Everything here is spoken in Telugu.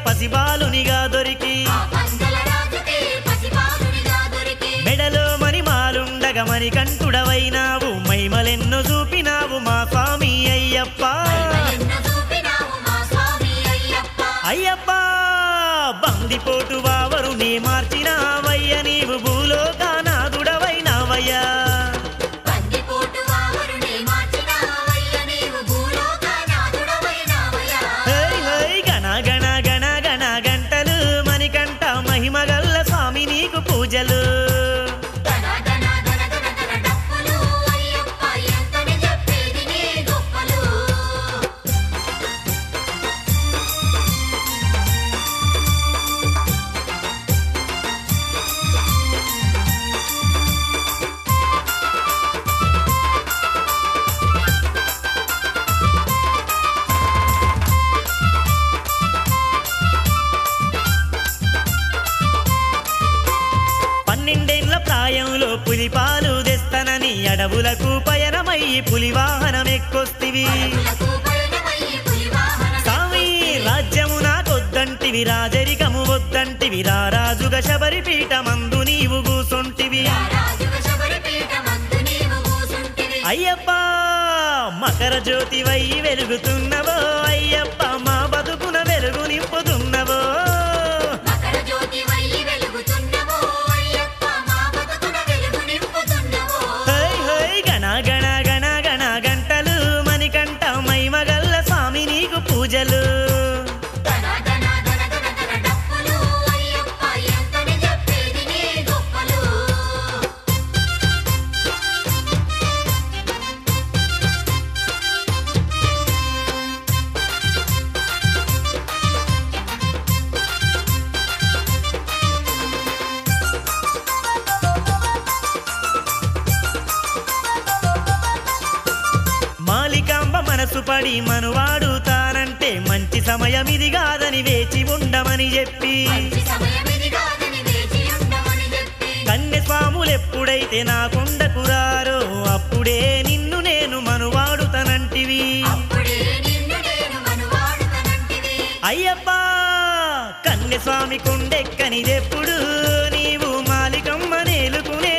పసిబాలునిగా దొరికి మెడలో మణిమాలుండగా మణికంఠుడవైనావు మైమలెన్నో చూపినావు మా స్వామి అయ్యప్ప అయ్యప్ప బందిపోటు వావరునే మార్చినావయ్య నీవు భూలోకానాథుడవైనావయ్యా మహిమగల్ల స్వామి నీకు పూజలు ప్రాయంలో పులిపాలు తెస్తనని అడవులకు పయనమయ్యి పులివాహనం ఎక్కొస్తివి స్వామి రాజ్యము నాకొద్దంటివి రాజరికము వద్దంటివి రారాజుగ శబరిపీఠమందు నీవు కూసొంటివి అయ్యప్ప మకర జ్యోతివై వెలుగుతున్నవో అయ్యప్ప మా బతుకున వెలుగు నింపుతున్నవో పూజలు మాలికాంబ మనసు పడి మనువాడుతానంటే మంచి సమయం ఇది కాదని వేచి ఉండమని చెప్పి కన్యస్వాములెప్పుడైతే నా కొండకు రారో అప్పుడే నిన్ను నేను మనువాడుతానంటివి అయ్యప్ప కన్యస్వామి కొండెక్కనిదెప్పుడు నీవు మాలికమ్మ నేలుకునే